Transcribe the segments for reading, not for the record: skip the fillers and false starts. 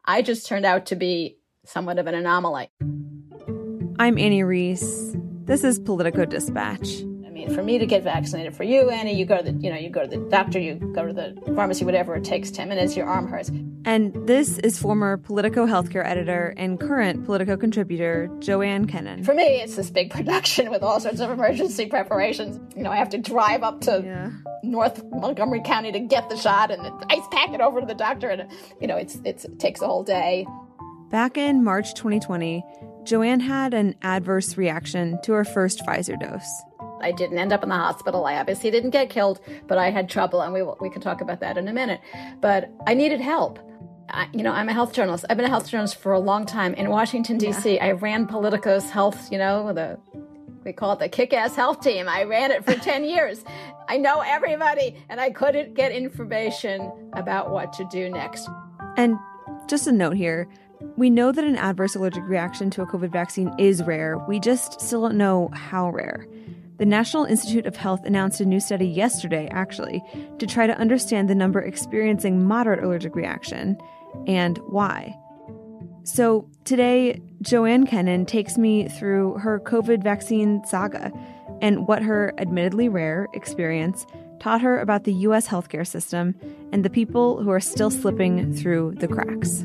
I just turned out to be somewhat of an anomaly. I'm Annie Reese. This is Politico Dispatch. I mean, for me to get vaccinated, for you, Annie, you go to the doctor, you go to the pharmacy, whatever, it takes 10 minutes, your arm hurts. And this is former Politico healthcare editor and current Politico contributor, Joanne Kenen. For me, it's this big production with all sorts of emergency preparations. I have to drive up to North Montgomery County to get the shot and ice pack it over to the doctor. And, it takes a whole day. Back in March 2020, Joanne had an adverse reaction to her first Pfizer dose. I didn't end up in the hospital. I obviously didn't get killed, but I had trouble, and we can talk about that in a minute. But I needed help. I'm a health journalist. I've been a health journalist for a long time. In Washington, D.C., I ran Politico's health, we call it the kick-ass health team. I ran it for 10 years. I know everybody, and I couldn't get information about what to do next. And just a note here, we know that an adverse allergic reaction to a COVID vaccine is rare. We just still don't know how rare. The National Institute of Health announced a new study yesterday, actually, to try to understand the number experiencing moderate allergic reaction and why. So today, Joanne Kenen takes me through her COVID vaccine saga and what her admittedly rare experience taught her about the U.S. healthcare system and the people who are still slipping through the cracks.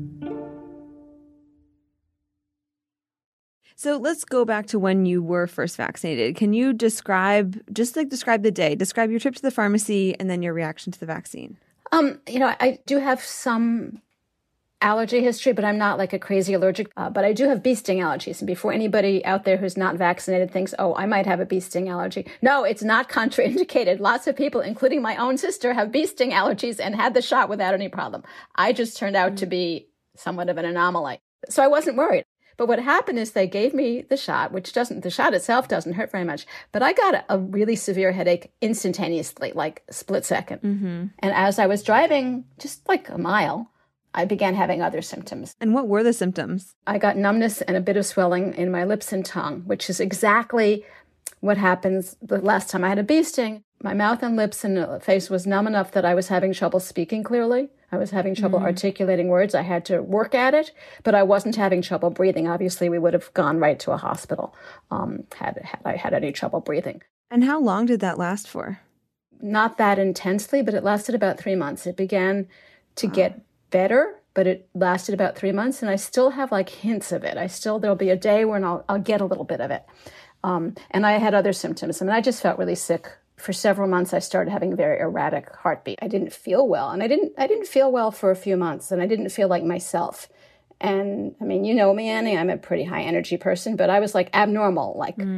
So let's go back to when you were first vaccinated. Can you describe the day, describe your trip to the pharmacy and then your reaction to the vaccine? I do have some allergy history, but I'm not like a crazy allergic. But I do have bee sting allergies. And before anybody out there who's not vaccinated thinks, oh, I might have a bee sting allergy. No, it's not contraindicated. Lots of people, including my own sister, have bee sting allergies and had the shot without any problem. I just turned out to be somewhat of an anomaly. So I wasn't worried. But what happened is they gave me the shot, the shot itself doesn't hurt very much. But I got a really severe headache instantaneously, like a split second. Mm-hmm. And as I was driving just like a mile, I began having other symptoms. And what were the symptoms? I got numbness and a bit of swelling in my lips and tongue, which is exactly what happens the last time I had a bee sting. My mouth and lips and face was numb enough that I was having trouble speaking clearly. I was having trouble articulating words. I had to work at it, but I wasn't having trouble breathing. Obviously, we would have gone right to a hospital had I had any trouble breathing. And how long did that last for? Not that intensely, but it lasted about 3 months. It began to get better, but it lasted about 3 months, and I still have like hints of it. There'll be a day when I'll get a little bit of it. And I had other symptoms. I just felt really sick. For several months, I started having very erratic heartbeat. I didn't feel well, and I didn't feel well for a few months, and I didn't feel like myself. And I mean, you know me, Annie, I'm a pretty high energy person, but I was like abnormal.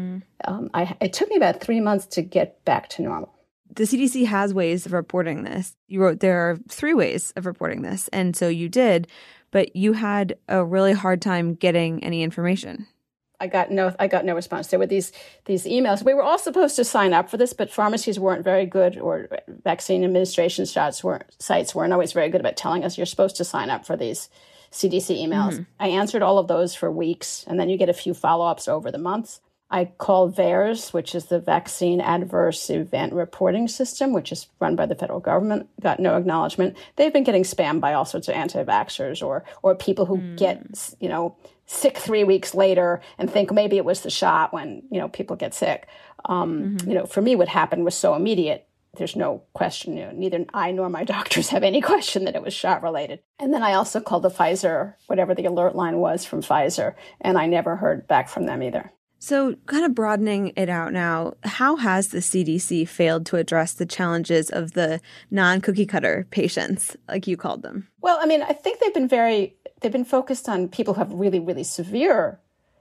It took me about 3 months to get back to normal. The CDC has ways of reporting this. You wrote there are 3 ways of reporting this, and so you did, but you had a really hard time getting any information. I got no response. There were these emails. We were all supposed to sign up for this, but pharmacies weren't very good, or vaccine administration sites weren't always very good about telling us you're supposed to sign up for these CDC emails. Mm-hmm. I answered all of those for weeks, and then you get a few follow-ups over the months. I called VAERS, which is the Vaccine Adverse Event Reporting System, which is run by the federal government, got no acknowledgement. They've been getting spammed by all sorts of anti-vaxxers or people who get, sick 3 weeks later and think maybe it was the shot when, people get sick. For me, what happened was so immediate. There's no question. Neither I nor my doctors have any question that it was shot related. And then I also called the Pfizer, whatever the alert line was from Pfizer, and I never heard back from them either. So kind of broadening it out now, how has the CDC failed to address the challenges of the non-cookie cutter patients, like you called them? Well, I think they've been focused on people who have really, really severe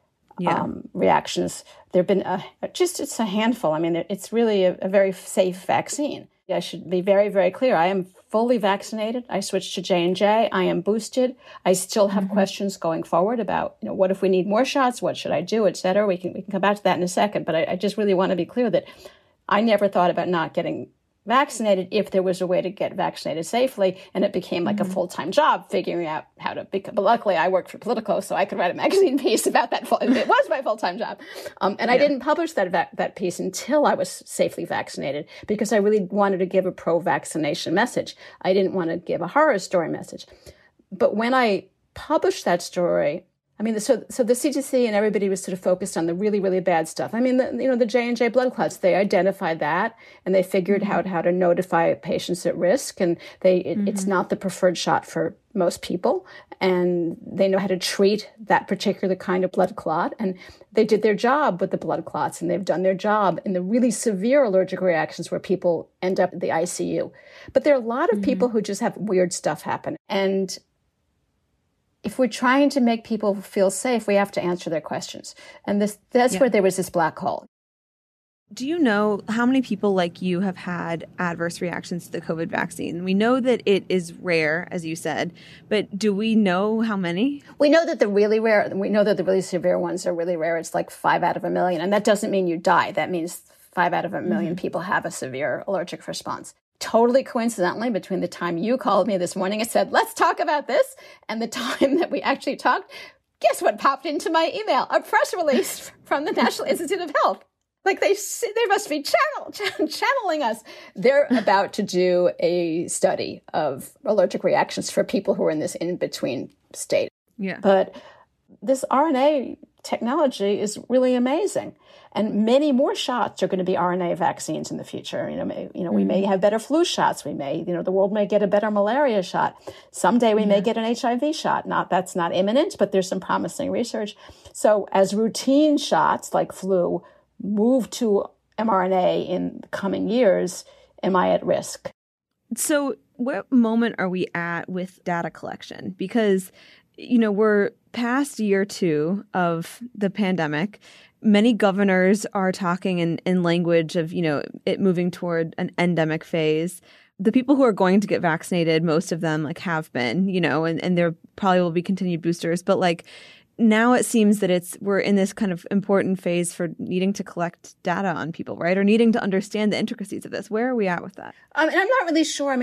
reactions. There've been it's a handful. It's really a very safe vaccine. I should be very, very clear. I am fully vaccinated. I switched to J&J. I am boosted. I still have questions going forward about, what if we need more shots? What should I do, et cetera? We can come back to that in a second. But I just really want to be clear that I never thought about not getting vaccinated if there was a way to get vaccinated safely, and it became like a full-time job figuring out how to but luckily I worked for Politico, so I could write a magazine piece about that. It was my full-time job. I didn't publish that piece until I was safely vaccinated, because I really wanted to give a pro-vaccination message. I didn't want to give a horror story message. But when I published that story, I mean, so the CDC and everybody was sort of focused on the really, really bad stuff. I mean, the J&J blood clots, they identified that and they figured out how to notify patients at risk. And it's not the preferred shot for most people. And they know how to treat that particular kind of blood clot. And they did their job with the blood clots, and they've done their job in the really severe allergic reactions where people end up in the ICU. But there are a lot of people who just have weird stuff happen. And if we're trying to make people feel safe, we have to answer their questions. And that's where there was this black hole. Do you know how many people like you have had adverse reactions to the COVID vaccine? We know that it is rare, as you said, but do we know how many? We know that the really severe ones are really rare. It's like 5 out of a million. And that doesn't mean you die. That means 5 out of a million people have a severe allergic response. Totally coincidentally, between the time you called me this morning and said, let's talk about this, and the time that we actually talked, guess what popped into my email? A press release from the National Institute of Health. Like they must be channeling us. They're about to do a study of allergic reactions for people who are in this in-between state. Yeah. But this RNA technology is really amazing. And many more shots are going to be RNA vaccines in the future. We may have better flu shots. We may, the world may get a better malaria shot. Someday we may get an HIV shot. That's not imminent, but there's some promising research. So as routine shots like flu move to mRNA in the coming years, am I at risk? So what moment are we at with data collection? Because, we're past year 2 of the pandemic. Many governors are talking in language of, it moving toward an endemic phase. The people who are going to get vaccinated, most of them have been, and there probably will be continued boosters. But now it seems that we're in this kind of important phase for needing to collect data on people, right? Or needing to understand the intricacies of this. Where are we at with that? And I'm not really sure.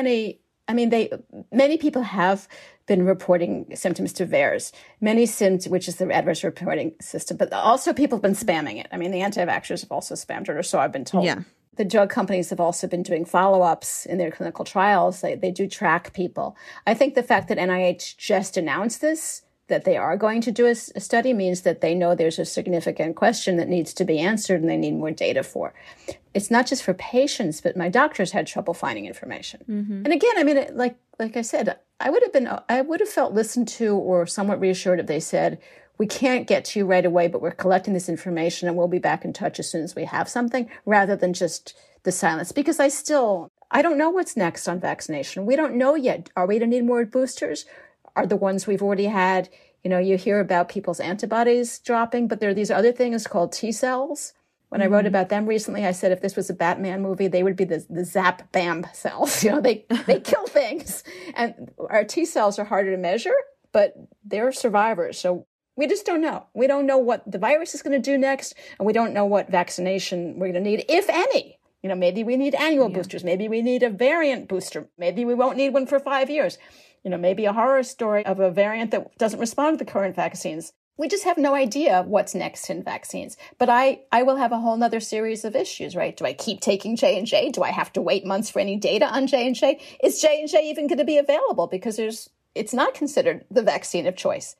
Many people have been reporting symptoms to VAERS, many symptoms, which is the adverse reporting system, but also people have been spamming it. The anti-vaxxers have also spammed it, or so I've been told. Yeah. The drug companies have also been doing follow-ups in their clinical trials. They do track people. I think the fact that NIH just announced this, that they are going to do a study, means that they know there's a significant question that needs to be answered and they need more data for. It's not just for patients, but my doctors had trouble finding information. And again, like I said, I would have felt listened to or somewhat reassured if they said, we can't get to you right away, but we're collecting this information and we'll be back in touch as soon as we have something, rather than just the silence. Because I don't know what's next on vaccination. We don't know yet. Are we going to need more boosters? Are the ones we've already had, you hear about people's antibodies dropping, but there are these other things called T cells. When I wrote about them recently, I said if this was a Batman movie, they would be the Zap Bam cells. They kill things. And our T cells are harder to measure, but they're survivors. So we just don't know. We don't know what the virus is going to do next, and we don't know what vaccination we're going to need, if any. Maybe we need annual boosters. Maybe we need a variant booster. Maybe we won't need one for 5 years. Maybe a horror story of a variant that doesn't respond to the current vaccines. We just have no idea what's next in vaccines. But I will have a whole nother series of issues, right? Do I keep taking J&J? Do I have to wait months for any data on J&J? Is J&J even going to be available? Because it's not considered the vaccine of choice.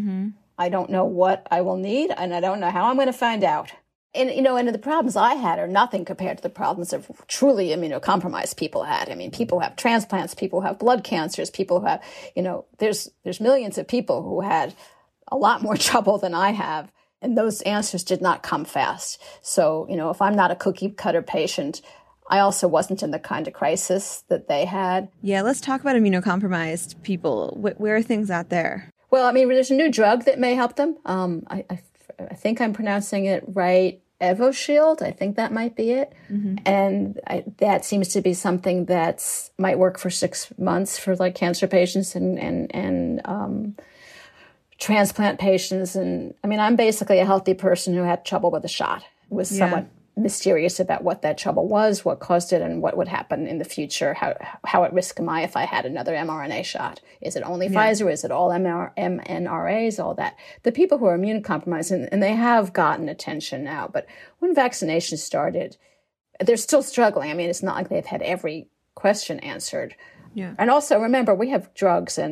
I don't know what I will need, and I don't know how I'm going to find out. And, and the problems I had are nothing compared to the problems of truly immunocompromised people had. People have transplants, people have blood cancers, people who have, there's millions of people who had a lot more trouble than I have. And those answers did not come fast. So, if I'm not a cookie cutter patient, I also wasn't in the kind of crisis that they had. Yeah, let's talk about immunocompromised people. Where are things at there? Well, there's a new drug that may help them. I think I'm pronouncing it right. EvoShield, I think that might be it. And that seems to be something that might work for 6 months for cancer patients and transplant patients. And I'm basically a healthy person who had trouble with a shot. It was somewhat mysterious about what that trouble was, what caused it, and what would happen in the future. How at risk am I if I had another mRNA shot? Is it only Pfizer? Is it all mRNAs? All that. The people who are immune compromised, and they have gotten attention now, but when vaccination started, they're still struggling. It's not like they've had every question answered. Yeah. And also, remember, we have drugs and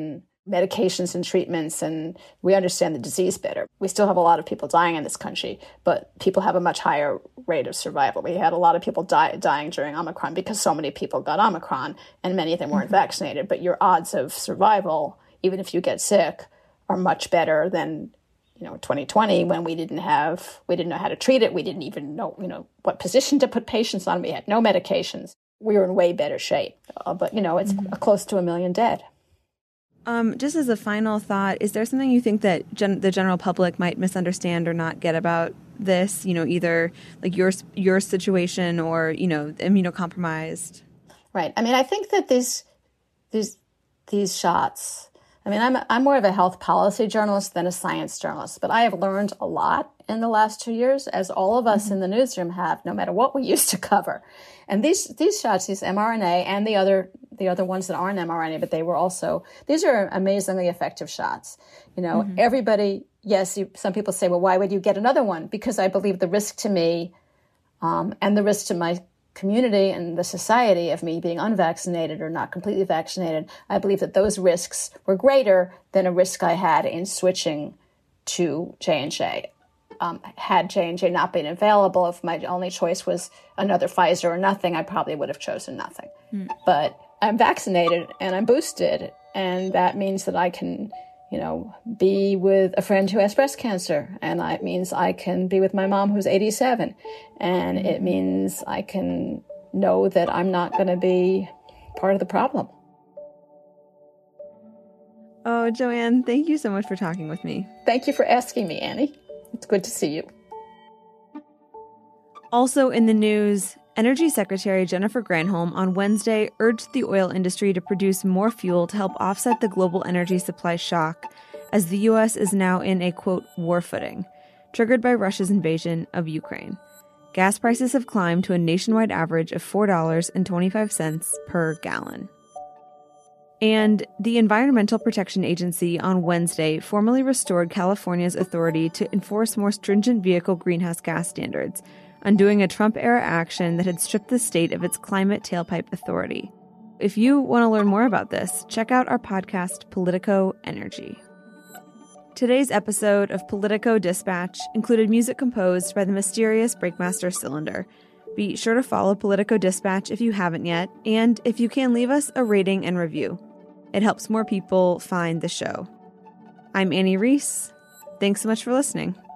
medications and treatments, and we understand the disease better. We still have a lot of people dying in this country, but people have a much higher rate of survival. We had a lot of people dying during Omicron because so many people got Omicron and many of them weren't vaccinated. But your odds of survival, even if you get sick, are much better than 2020, when we didn't know how to treat it. We didn't even know what position to put patients on. We had no medications. We were in way better shape. But it's close to 1 million dead. Just as a final thought, is there something you think that the general public might misunderstand or not get about this? Either like your situation or immunocompromised. Right. I mean, I think that these shots. I mean, I'm more of a health policy journalist than a science journalist, but I have learned a lot in the last 2 years, as all of us in the newsroom have, no matter what we used to cover. And these shots, these mRNA and the other ones that aren't mRNA, but these are amazingly effective shots. Everybody, yes, some people say, well, why would you get another one? Because I believe the risk to me and the risk to my community and the society of me being unvaccinated or not completely vaccinated, I believe that those risks were greater than a risk I had in switching to J&J. Had J&J not been available, if my only choice was another Pfizer or nothing, I probably would have chosen nothing. But I'm vaccinated and I'm boosted, and that means that I can, be with a friend who has breast cancer, and it means I can be with my mom who's 87, and it means I can know that I'm not going to be part of the problem. Oh, Joanne, thank you so much for talking with me. Thank you for asking me, Annie. It's good to see you. Also in the news, Energy Secretary Jennifer Granholm on Wednesday urged the oil industry to produce more fuel to help offset the global energy supply shock, as the U.S. is now in a, quote, war footing, triggered by Russia's invasion of Ukraine. Gas prices have climbed to a nationwide average of $4.25 per gallon. And the Environmental Protection Agency on Wednesday formally restored California's authority to enforce more stringent vehicle greenhouse gas standards, undoing a Trump-era action that had stripped the state of its climate tailpipe authority. If you want to learn more about this, check out our podcast, Politico Energy. Today's episode of Politico Dispatch included music composed by the mysterious Breakmaster Cylinder. Be sure to follow Politico Dispatch if you haven't yet, and if you can, leave us a rating and review. It helps more people find the show. I'm Annie Reese. Thanks so much for listening.